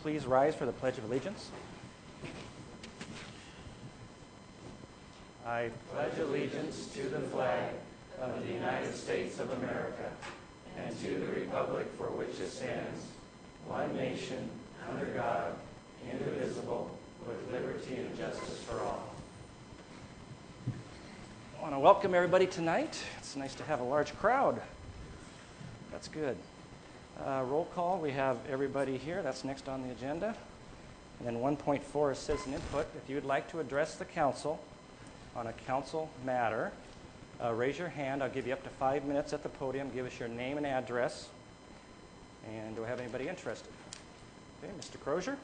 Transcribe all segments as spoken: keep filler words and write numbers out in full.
please rise for the Pledge of Allegiance? I pledge allegiance to the flag of the United States of America and to the republic for which it stands, one nation, under God, indivisible, with liberty and justice for all. I want to welcome everybody tonight. It's nice to have a large crowd. That's good. Uh, roll call, we have everybody here. That's next on the agenda. And then one point four is citizen input. If you would like to address the council on a council matter, uh, raise your hand. I'll give you up to five minutes at the podium. Give us your name and address. And do I have anybody interested? Okay, Mister Crozier.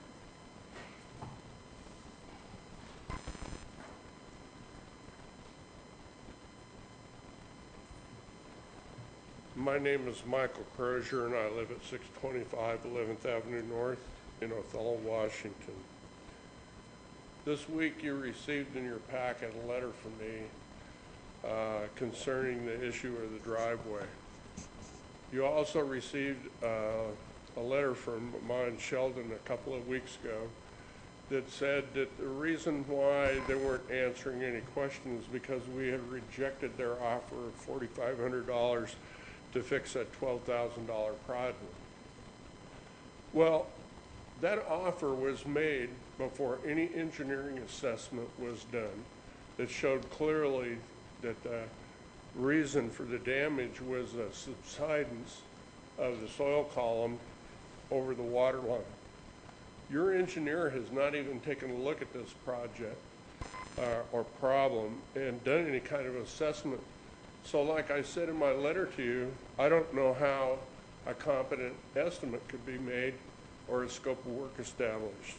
My name is Michael Crozier, and I live at six twenty-five eleventh Avenue North in Othello, Washington. This week you received in your packet a letter from me uh, concerning the issue of the driveway. You also received uh, a letter from mine, Sheldon, a couple of weeks ago that said that the reason why they weren't answering any questions because we had rejected their offer of forty-five hundred dollars to fix that twelve thousand dollar project. Well, that offer was made before any engineering assessment was done that showed clearly that the reason for the damage was a subsidence of the soil column over the water line. Your engineer has not even taken a look at this project uh, or problem and done any kind of assessment. So like I said in my letter to you, I don't know how a competent estimate could be made or a scope of work established.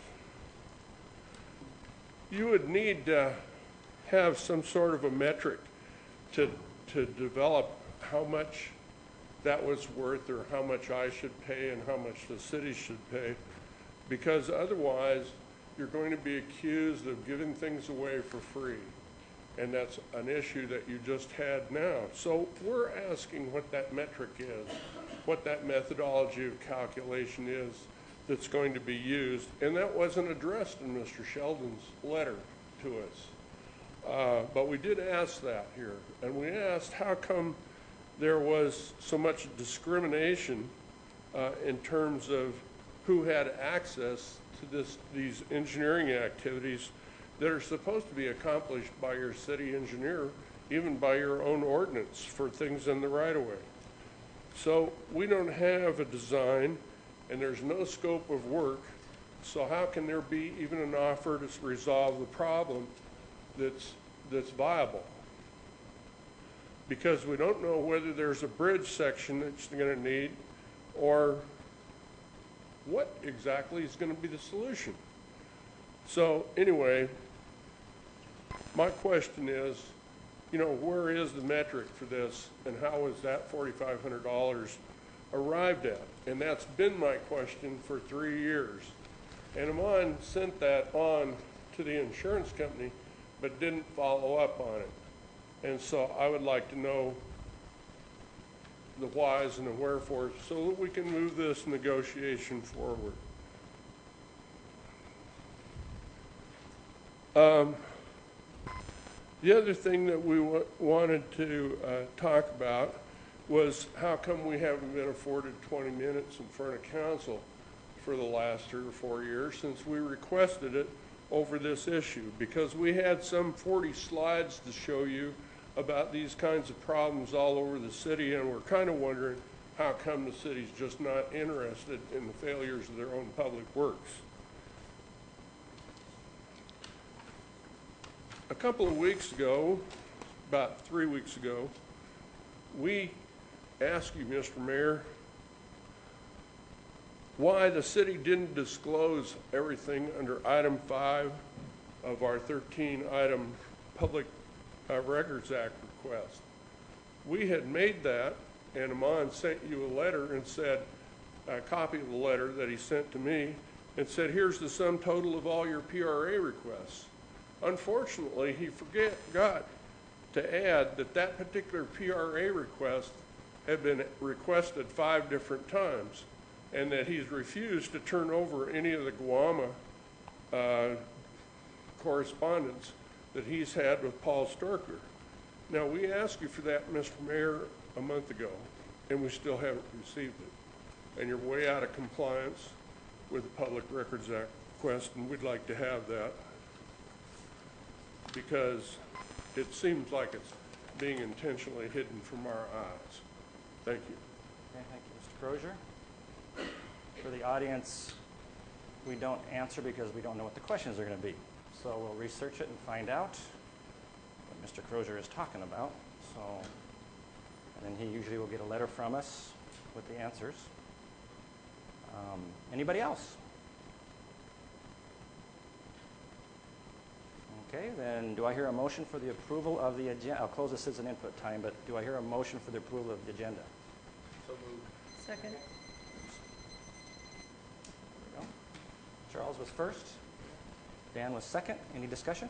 You would need to have some sort of a metric to, to develop how much that was worth or how much I should pay and how much the city should pay, because otherwise you're going to be accused of giving things away for free. And that's an issue that you just had now. So we're asking what that metric is, what that methodology of calculation is that's going to be used. And that wasn't addressed in Mister Sheldon's letter to us. Uh, but we did ask that here. And we asked how come there was so much discrimination uh, in terms of who had access to this, these engineering activities that are supposed to be accomplished by your city engineer, even by your own ordinance for things in the right-of-way. So we don't have a design, and there's no scope of work, so how can there be even an offer to resolve the problem that's, that's viable? Because we don't know whether there's a bridge section that's going to need, or what exactly is going to be the solution. So anyway, my question is, you know, where is the metric for this, and how was that forty-five hundred dollars arrived at? And that's been my question for three years. And Amon sent that on to the insurance company, but didn't follow up on it. And so I would like to know the whys and the wherefores so that we can move this negotiation forward. Um, the other thing that we w wanted to uh, talk about was how come we haven't been afforded twenty minutes in front of council for the last three or four years since we requested it over this issue, because we had some forty slides to show you about these kinds of problems all over the city, and we're kind of wondering how come the city's just not interested in the failures of their own public works. A couple of weeks ago, about three weeks ago, we asked you, Mister Mayor, why the city didn't disclose everything under item five of our thirteen item Public uh, Records Act request. We had made that, and Amon sent you a letter and said, a copy of the letter that he sent to me, and said, here's the sum total of all your P R A requests. Unfortunately, he forgot to add that that particular P R A request had been requested five different times. and that he's refused to turn over any of the Guama uh, correspondence that he's had with Paul Storker. Now, we asked you for that, Mister Mayor, a month ago, and we still haven't received it. And you're way out of compliance with the Public Records Act request, and we'd like to have that because it seems like it's being intentionally hidden from our eyes. Thank you. Okay, thank you, Mister Crozier. For the audience, we don't answer because we don't know what the questions are going to be. So we'll research it and find out what Mister Crozier is talking about. So, and then he usually will get a letter from us with the answers. Um, anybody else? Okay, then do I hear a motion for the approval of the agenda? I'll close this as an input time, but do I hear a motion for the approval of the agenda? So moved. Second. There we go. Charles was first. Dan was second. Any discussion?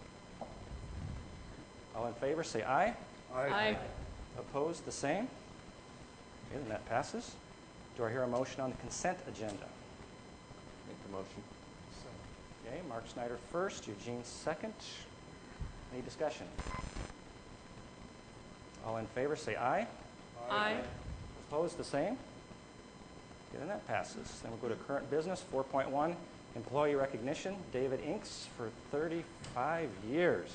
All in favor, say aye. Aye. Opposed, the same. Okay, then that passes. Do I hear a motion on the consent agenda? Make the motion. Okay, Mark Snyder first, Eugene second. Any discussion? All in favor, say aye. Aye. Opposed, the same. Okay, then that passes. Then we'll go to current business, four point one, employee recognition, David Inks for thirty-five years.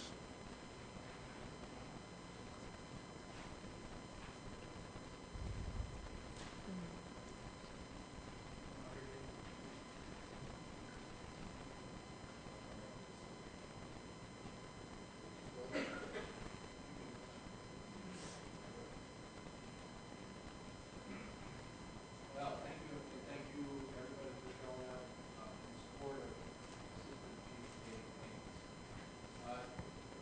Well, thank you, and thank you, everybody, for showing up uh, in support of Assistant Chief Dave Haynes. Uh,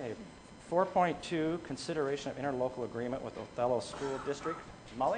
Okay, four point two, consideration of interlocal agreement with Othello School District. Molly?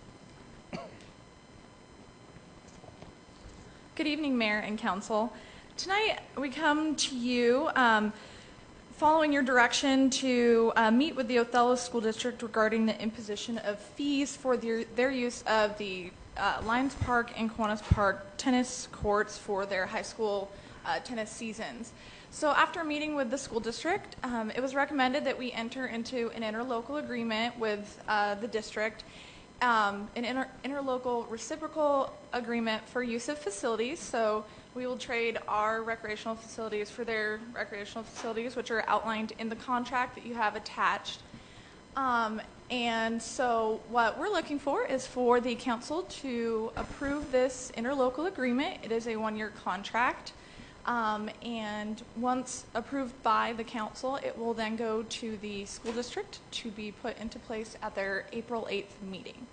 Good evening, Mayor and Council. Tonight we come to you um, following your direction to uh, meet with the Othello School District regarding the imposition of fees for their, their use of the uh, Lions Park and Kiwanis Park tennis courts for their high school uh, tennis seasons. So after meeting with the school district, um, it was recommended that we enter into an interlocal agreement with uh, the district, um, an inter interlocal reciprocal agreement for use of facilities. So we will trade our recreational facilities for their recreational facilities, which are outlined in the contract that you have attached. Um, and so what we're looking for is for the council to approve this interlocal agreement. It is a one-year contract. Um, and once approved by the council, it will then go to the school district to be put into place at their April eighth meeting.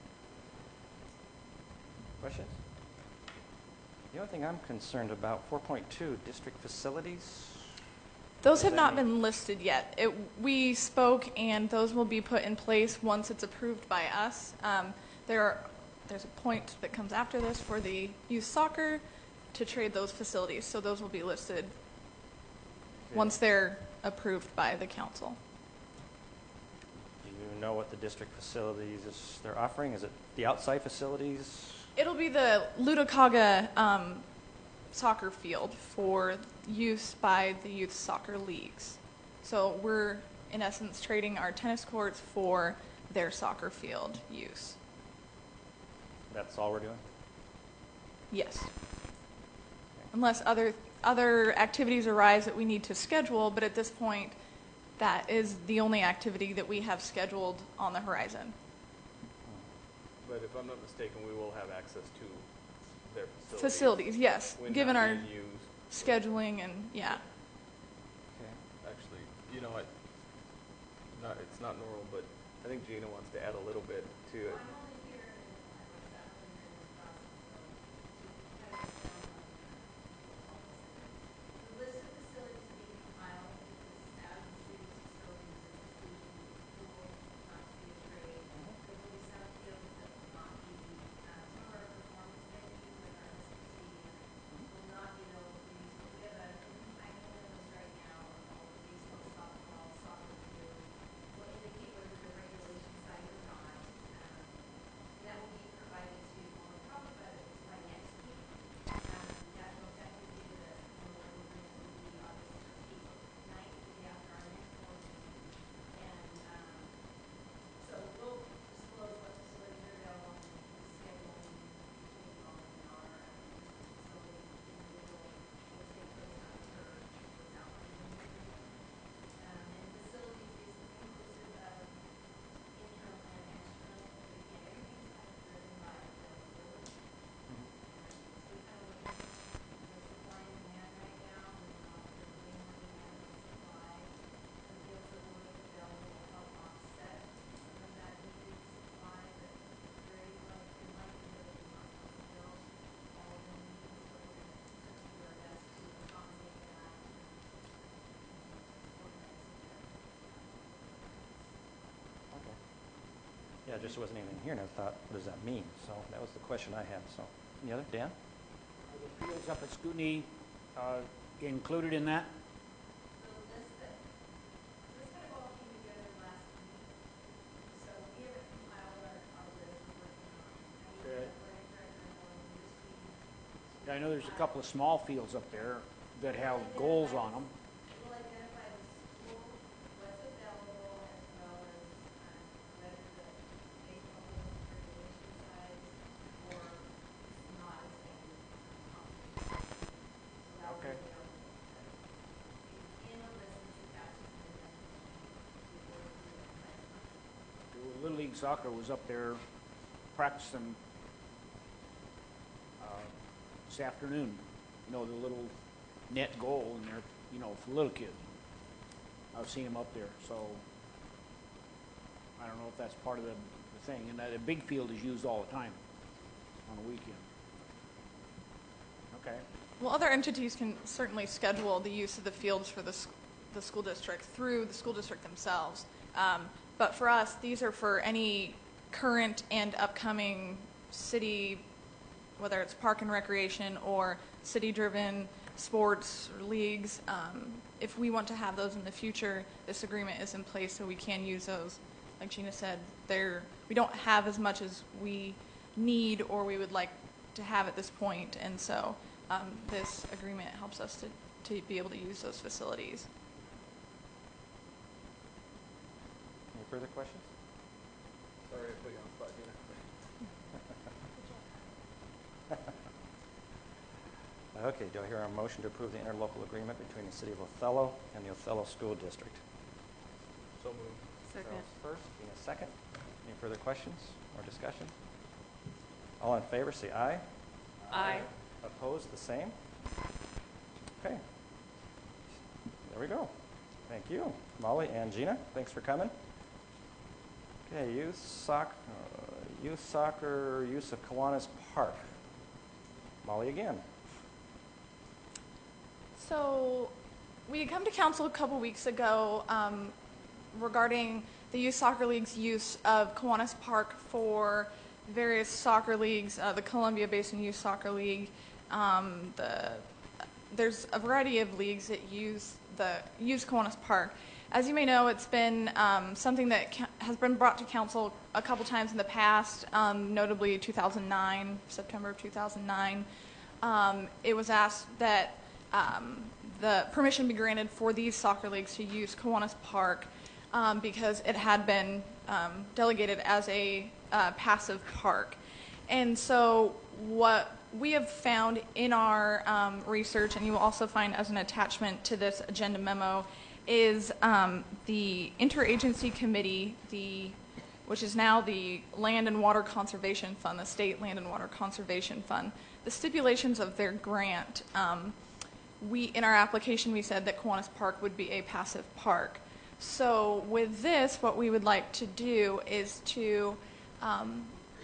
Questions? The only thing I'm concerned about, four point two, district facilities. Those What have does not that been listed yet. It, we spoke, and those will be put in place once it's approved by us. Um, there are, there's a point that comes after this for the youth soccer to trade those facilities, so those will be listed once they're approved by the council. Do you know what the district facilities is they're offering? Is it the outside facilities? It'll be the Ludakaga um, soccer field for use by the youth soccer leagues. So we're, in essence, trading our tennis courts for their soccer field use. That's all we're doing? Yes. Unless other other activities arise that we need to schedule, but at this point, that is the only activity that we have scheduled on the horizon. But if I'm not mistaken, we will have access to their facilities. Facilities, yes, when given not our being used. scheduling and, yeah. Okay. Actually, you know what? Not, it's not normal, but I think Gina wants to add a little bit to it. Yeah, it just wasn't anything here, and I thought, what does that mean? So that was the question I had. So, any other? Dan? Are the fields up at Scootney uh, included in that? So this, that, this kind of all came together last week. So we haven't compiled our, our list we're working on. I mean, Okay. the athletic director knowing this week. I know there's a couple of small fields up there that have goals on them. We'll identify the school, what's available, as well as um, whether the baseball field is regulation size or it's not a standard um, competition. So that will be Okay. available. In the list that you have, just an identification before we do it size wise. Little League Soccer was up there practicing uh, this afternoon. You know, the little net goal in there, you know, for little kids. I've seen them up there, so I don't know if that's part of the, the thing. And that, the big field is used all the time on the weekend. Okay. Well, other entities can certainly schedule the use of the fields for the, s- the school district through the school district themselves. Um, but for us, these are for any current and upcoming city, whether it's park and recreation or city-driven sports or leagues. Um, if we want to have those in the future, this agreement is in place so we can use those. Like Gina said, they're, we don't have as much as we need or we would like to have at this point, and so um, this agreement helps us to, to be able to use those facilities. Any further questions? Sorry I put you on the spot, Gina. Okay, do I hear a motion to approve the interlocal agreement between the City of Othello and the Othello School District? So moved. Charles first, Gina second. Any further questions or discussion? All in favor, say aye. Aye. Opposed, the same? Okay. There we go. Thank you. Molly and Gina, thanks for coming. Okay, youth soccer, uh, youth soccer use of Kiwanis Park. Molly again. So we had come to council a couple weeks ago um, regarding the youth soccer league's use of Kiwanis Park for various soccer leagues, uh, the Columbia Basin Youth Soccer League. Um, the, there's a variety of leagues that use the use Kiwanis Park. As you may know, it's been um, something that ca- has been brought to council a couple times in the past, um, notably two thousand nine, September of two thousand nine. Um, it was asked that um, the permission be granted for these soccer leagues to use Kiwanis Park um, because it had been um, delegated as a uh, passive park. And so what we have found in our um, research, and you will also find as an attachment to this agenda memo, is um, the interagency committee, the which is now the Land and Water Conservation Fund, the State Land and Water Conservation Fund. The stipulations of their grant, um, we in our application we said that Kiwanis Park would be a passive park. So with this, what we would like to do is to um,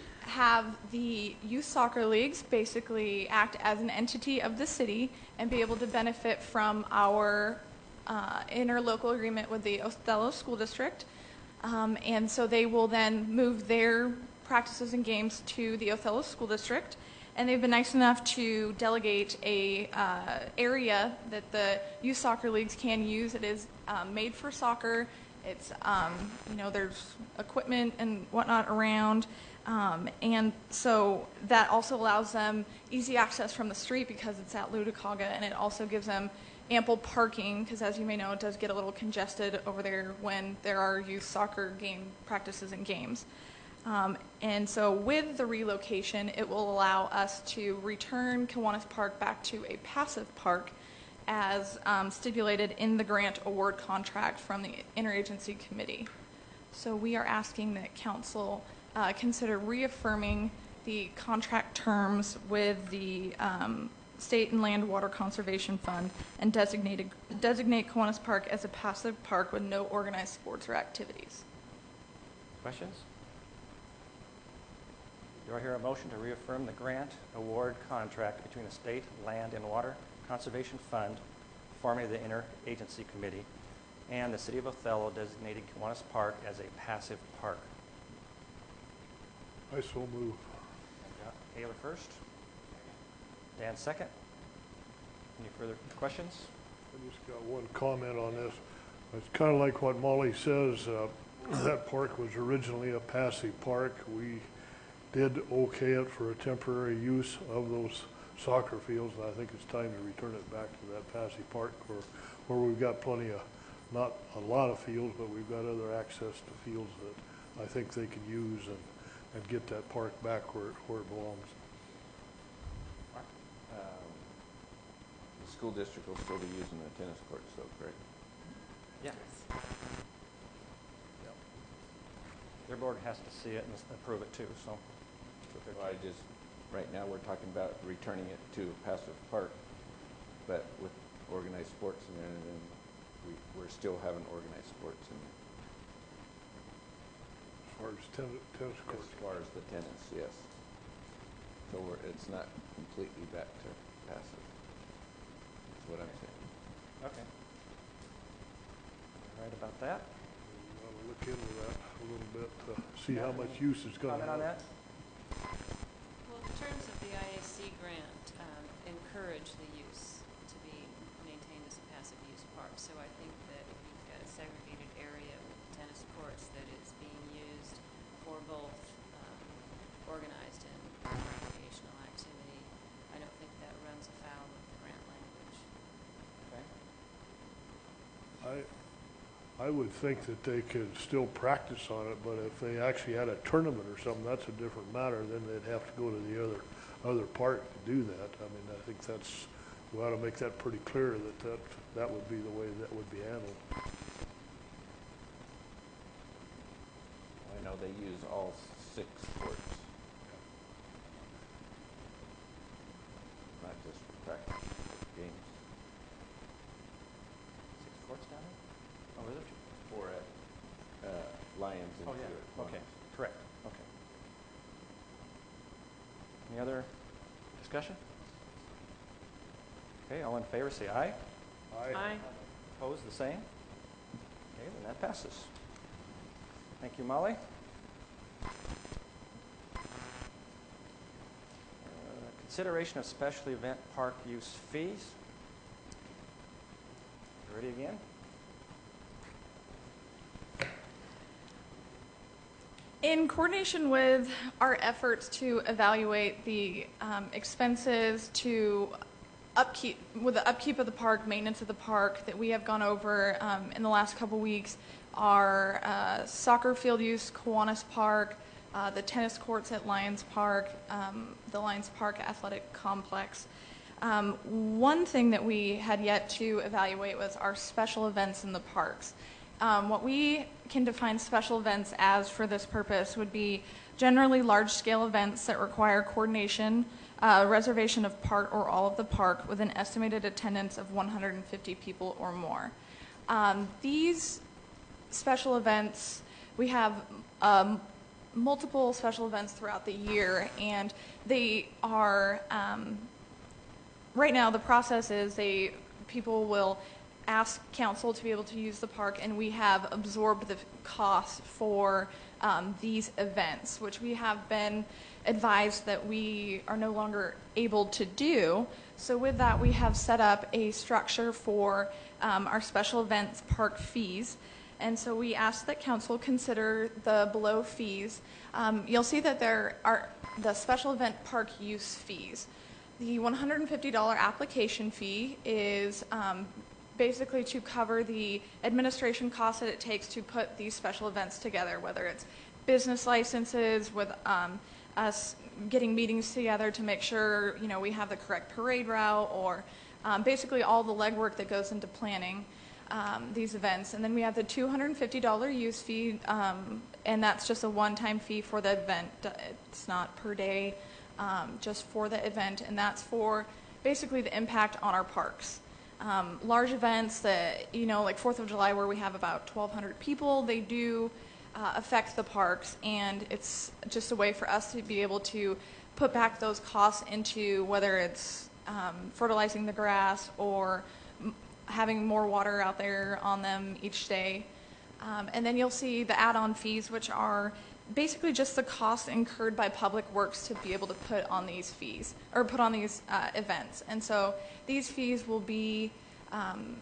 have the youth soccer leagues basically act as an entity of the city and be able to benefit from our uh, interlocal agreement with the Othello School District. Um, and so they will then move their practices and games to the Othello School District. And they've been nice enough to delegate a uh, area that the youth soccer leagues can use. It is um, made for soccer. It's, um, you know, there's equipment and whatnot around. Um, and so that also allows them easy access from the street because it's at Ludicauga, and it also gives them ample parking because, as you may know, it does get a little congested over there when there are youth soccer game practices and games. Um, and so with the relocation, it will allow us to return Kiwanis Park back to a passive park as um, stipulated in the grant award contract from the Interagency Committee. So we are asking that council uh, consider reaffirming the contract terms with the um, State and Land Water Conservation Fund and designated, designate Kiwanis Park as a passive park with no organized sports or activities. Questions? Do I hear a motion to reaffirm the grant award contract between the State Land and Water Conservation Fund, formerly the Interagency Committee, and the City of Othello designating Kiwanis Park as a passive park? I so move. Taylor first. Dan second. Any further questions? I just got one comment on this. It's kind of like what Molly says. Uh, that park was originally a passive park. We did okay it for a temporary use of those soccer fields, and I think it's time to return it back to that passive park where, where we've got plenty of, not a lot of fields, but we've got other access to fields that I think they can use and, and get that park back where, where it belongs. Um, The school district will still be using the tennis courts though, correct? Yeah. Yep. Their board has to see it and approve it too, so. that's what they're Well, I just, right now, we're talking about returning it to a passive park, but with organized sports in there, and then we, we're still having organized sports in there. As far as tennis, tennis courts. As far as the tennis, yes. So we're, it's not completely back to passive. That's what I'm saying. Okay. right about that. We want to look into that a little bit to see how much use it's going to Comment on have. that? Well, the terms of the I A C grant um, encourage the use to be maintained as a passive use park. So I think that if you've got a segregated area with tennis courts that is being used for both um, organized and recreational activity, I don't think that runs afoul of the grant language. Okay. I, I would think that they could still practice on it, but if they actually had a tournament or something, that's a different matter. Then they'd have to go to the other, other park to do that. I mean, I think that's, we ought to make that pretty clear that that, that would be the way that would be handled. I know they use all six courts. Not just for practice, games. Six courts down there? Oh, is there? Or at uh, Lions and Oh, two yeah, at okay, Lions. correct, okay. Any other discussion? Okay, all in favor, say aye. Aye. Opposed, the same? Okay, then that passes. Thank you, Molly. Uh, Consideration of special event park use fees. You ready again? In coordination with our efforts to evaluate the um, expenses to upkeep, with the upkeep of the park, maintenance of the park that we have gone over um, in the last couple weeks, our uh, soccer field use, Kiwanis Park, uh, the tennis courts at Lions Park, um, the Lions Park Athletic Complex. Um, one thing that we had yet to evaluate was our special events in the parks. Um, what we can define special events as for this purpose would be generally large-scale events that require coordination, uh, reservation of part or all of the park with an estimated attendance of one hundred fifty people or more. Um, these special events, we have um, multiple special events throughout the year, and they are, um, right now the process is they, people will ask council to be able to use the park, and we have absorbed the cost for um, these events, which we have been advised that we are no longer able to do. So with that, we have set up a structure for um, our special events park fees. And so we ask that council consider the below fees. Um, you'll see that there are the special event park use fees. The one hundred fifty dollar application fee is um, basically to cover the administration costs that it takes to put these special events together, whether it's business licenses, with um, us getting meetings together to make sure, you know, we have the correct parade route, or um, basically all the legwork that goes into planning um, these events. And then we have the two hundred fifty dollar use fee, um, and that's just a one-time fee for the event. It's not per day, um, just for the event, and that's for basically the impact on our parks. Um, large events that, you know, like fourth of July, where we have about twelve hundred people, they do uh, affect the parks, and it's just a way for us to be able to put back those costs into whether it's um, fertilizing the grass or m having more water out there on them each day. Um, and then you'll see the add-on fees, which are basically just the costs incurred by Public Works to be able to put on these fees, or put on these uh, events. And so these fees will be um,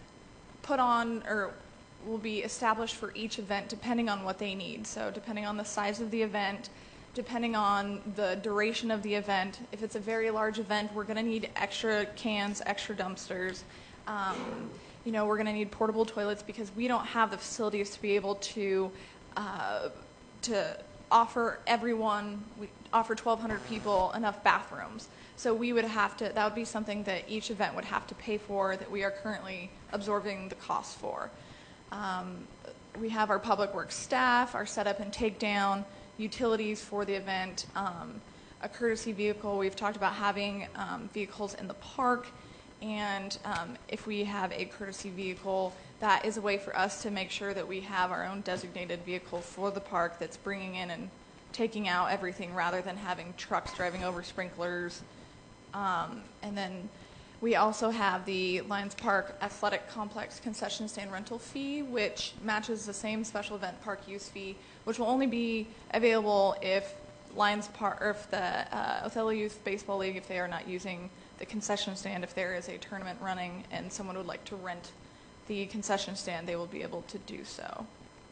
put on, or will be established for each event depending on what they need. So depending on the size of the event, depending on the duration of the event. If it's a very large event, we're going to need extra cans, extra dumpsters. Um, you know, we're going to need portable toilets because we don't have the facilities to be able to uh, to offer everyone, we offer twelve hundred people enough bathrooms. So we would have to, that would be something that each event would have to pay for, that we are currently absorbing the cost for. Um, we have our Public Works staff, our setup and takedown, utilities for the event, um, a courtesy vehicle. We've talked about having um, vehicles in the park, and um, if we have a courtesy vehicle, that is a way for us to make sure that we have our own designated vehicle for the park that's bringing in and taking out everything, rather than having trucks driving over sprinklers. Um, and then We also have the Lions Park Athletic Complex concession stand rental fee, which matches the same special event park use fee, which will only be available if Lions Park, or if the uh, Othello Youth Baseball League, if they are not using the concession stand, if there is a tournament running and someone would like to rent the concession stand, they will be able to do so.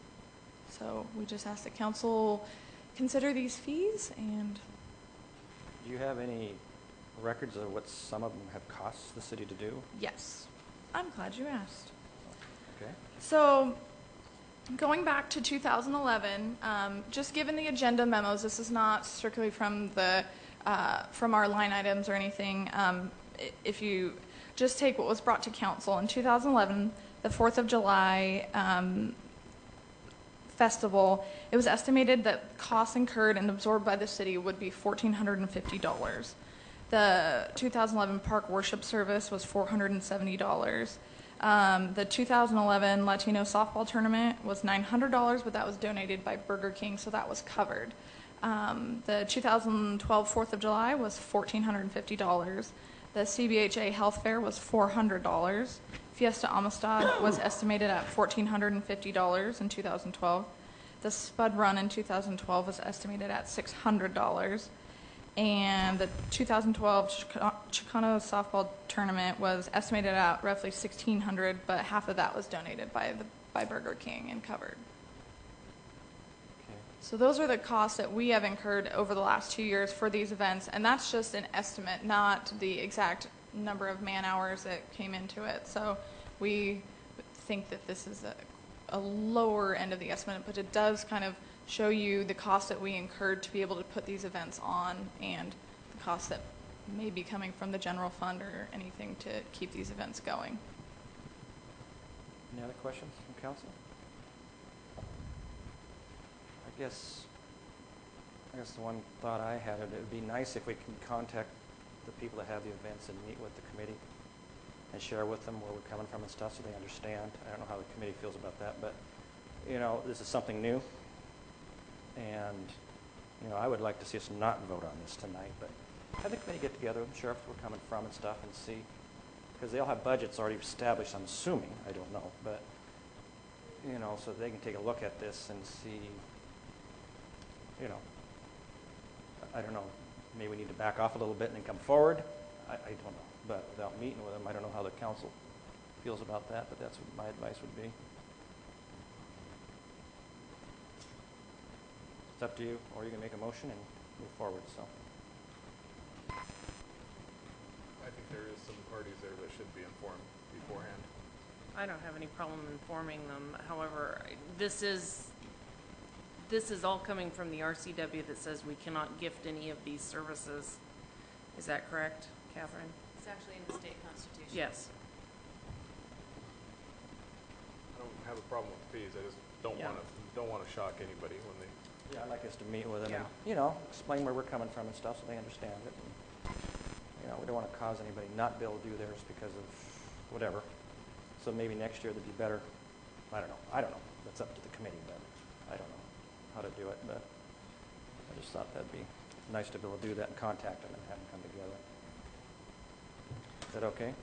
So we just ask the council consider these fees, and Do you have any records of what some of them have cost the city to do? yes, I'm glad you asked. Okay. So, going back to two thousand eleven, um, just given the agenda memos, this is not strictly from the uh, from our line items or anything. Um, i- if you just take what was brought to council in two thousand eleven, the Fourth of July um, festival, it was estimated that costs incurred and absorbed by the city would be one thousand four hundred fifty dollars. The two thousand eleven park worship service was four hundred seventy dollars. Um, the two thousand eleven Latino softball tournament was nine hundred dollars, but that was donated by Burger King, so that was covered. Um, the two thousand twelve Fourth of July was one thousand four hundred fifty dollars. The C B H A Health Fair was four hundred dollars. Fiesta Amistad was estimated at one thousand four hundred fifty dollars in two thousand twelve. The Spud Run in two thousand twelve was estimated at six hundred dollars. And the two thousand twelve Chica- Chicano softball tournament was estimated at roughly sixteen hundred dollars, but half of that was donated by the by Burger King and covered. Okay. So those are the costs that we have incurred over the last two years for these events, and that's just an estimate, not the exact number of man hours that came into it. So we think that this is a, a lower end of the estimate, but it does kind of show you the cost that we incurred to be able to put these events on, and the costs that may be coming from the general fund or anything to keep these events going. Any other questions from council? I guess, I guess the one thought I had, it would be nice if we can contact the people that have the events and meet with the committee and share with them where we're coming from and stuff so they understand. I don't know how the committee feels about that, but, you know, this is something new. And, you know, I would like to see us not vote on this tonight, but have the committee get together and share where we're coming from and stuff and see. Because they all have budgets already established, I'm assuming. I don't know. But, you know, so they can take a look at this and see, you know, I don't know. Maybe we need to back off a little bit and then come forward. I, I don't know. But without meeting with them, I don't know how the council feels about that, but that's what my advice would be. It's up to you, or you can make a motion and move forward, so. I think there is some parties there that should be informed beforehand. I don't have any problem informing them. However, this is, this is all coming from the R C W that says we cannot gift any of these services. Is that correct, Catherine? It's actually in the state constitution. Yes. I don't have a problem with fees, I just don't Yeah. want to, don't want to shock anybody when they, Yeah, I'd like us to meet with them and, Yeah. you know, explain where we're coming from and stuff so they understand it. And, you know, we don't want to cause anybody not be able to do theirs because of whatever. So maybe next year they'd be better. I don't know. I don't know. That's up to the committee, but I don't know how to do it. But I just thought that'd be nice to be able to do that and contact them and have them come together. Is that okay?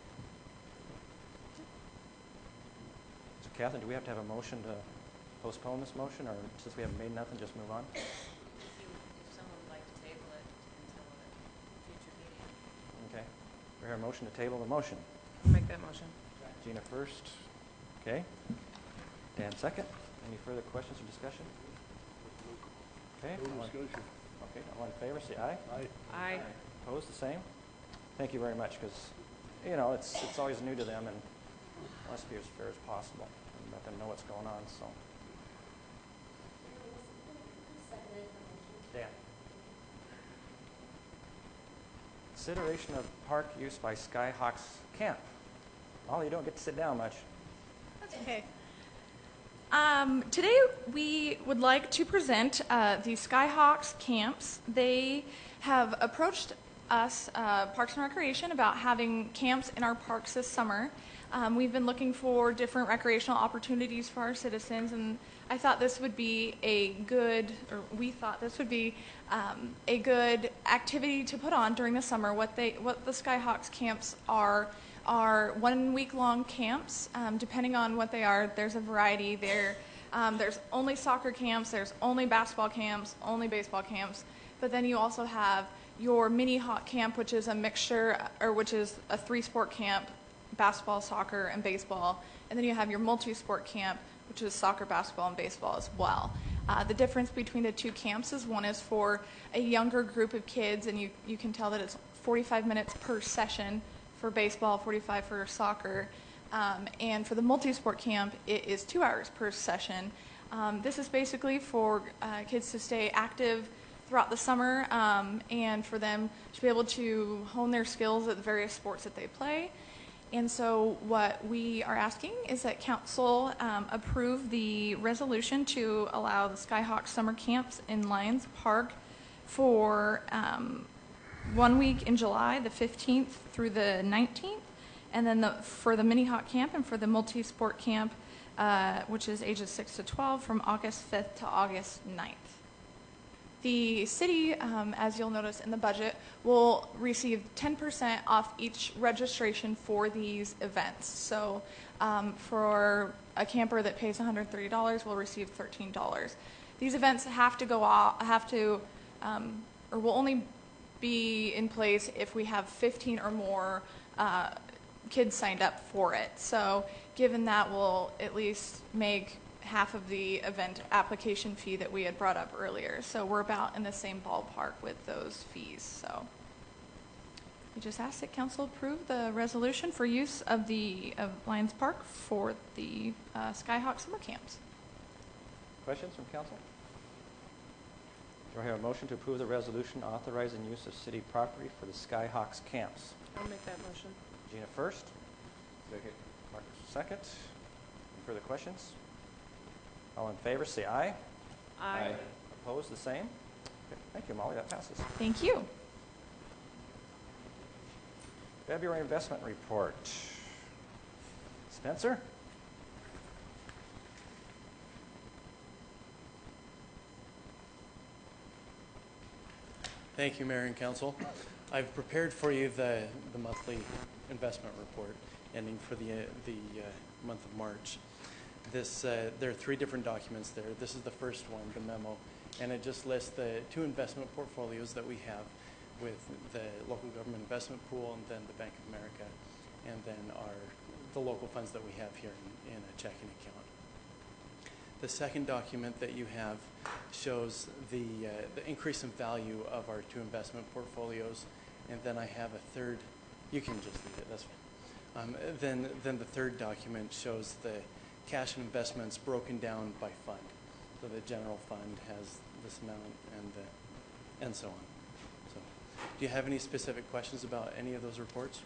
So Catherine, do we have to have a motion to postpone this motion, or since we haven't made nothing, just move on? If you, if someone would like to table it until a future meeting. Okay. We have a motion to table the motion. I'll make that motion. Gina first. Okay. Dan second. Any further questions or discussion? Okay. No all in- discussion. Okay, all in favor, say aye. Aye. Aye. Opposed, the same? Thank you very much, because, you know, it's, it's always new to them, and I want us to be as fair as possible and let them know what's going on, so. Dan. Consideration of park use by Skyhawks Camp. Molly, you don't get to sit down much. That's okay. Um, today we would like to present uh, the Skyhawks camps. They have approached us, uh, Parks and Recreation, about having camps in our parks this summer. Um, we've been looking for different recreational opportunities for our citizens, and I thought this would be a good, or we thought this would be um, a good activity to put on during the summer. What they, what the Skyhawks camps are, are one week long camps. Um, depending on what they are, there's a variety there. Um, there's only soccer camps, there's only basketball camps, only baseball camps, but then you also have your mini hawk camp, which is a mixture, or which is a three sport camp, basketball, soccer, and baseball. And then you have your multi-sport camp, which is soccer, basketball, and baseball as well. Uh, the difference between the two camps is one is for a younger group of kids, and you, you can tell that it's forty-five minutes per session for baseball, forty-five for soccer. Um, and for the multi-sport camp, it is two hours per session. Um, this is basically for uh, kids to stay active throughout the summer, um, and for them to be able to hone their skills at the various sports that they play. And so what we are asking is that council um, approve the resolution to allow the Skyhawk summer camps in Lions Park for um, one week in July, the fifteenth through the nineteenth, and then the, for the mini hawk camp and for the multi-sport camp, uh, which is ages six to twelve, from August fifth to August ninth. The city, um, as you'll notice in the budget, will receive ten percent off each registration for these events. So um, for a camper that pays one hundred thirty dollars, will receive thirteen dollars. These events have to go off, have to, um, or will only be in place if we have fifteen or more uh, kids signed up for it. So given that, we'll at least make half of the event application fee that we had brought up earlier. So we're about in the same ballpark with those fees. So we just ask that council approve the resolution for use of the of Lions Park for the uh, Skyhawk summer camps. Questions from council? Do I have a motion to approve the resolution authorizing use of city property for the Skyhawks camps? I'll make that motion. Gina first. Second. Marcus second. Any further questions? All in favor, say aye. Aye. Opposed, the same? Okay, thank you, Molly. That passes. Thank you. February investment report. Spencer? Thank you, Mayor and Council. I've prepared for you the, the monthly investment report ending for the, uh, the uh, month of March. This, uh, there are three different documents there. This is the first one, the memo, and it just lists the two investment portfolios that we have with the local government investment pool and then the Bank of America, and then our, the local funds that we have here in, in a checking account. The second document that you have shows the, uh, the increase in value of our two investment portfolios, and then I have a third, you can just leave it, that's fine. Um, then, then the third document shows the cash and investments broken down by fund. So the general fund has this amount and, the, and so on. So, do you have any specific questions about any of those reports?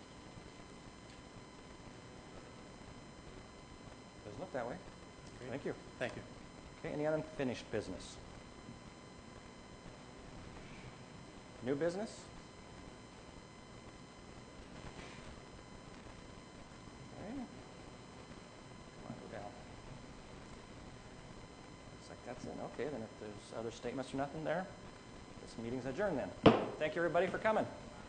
Doesn't look that way. Great. Thank you. Thank you. Okay, any unfinished business? New business? Okay. Come on, go down. Looks like that's it. Okay, then if there's other statements or nothing there, this meeting's adjourned then. Thank you, everybody, for coming.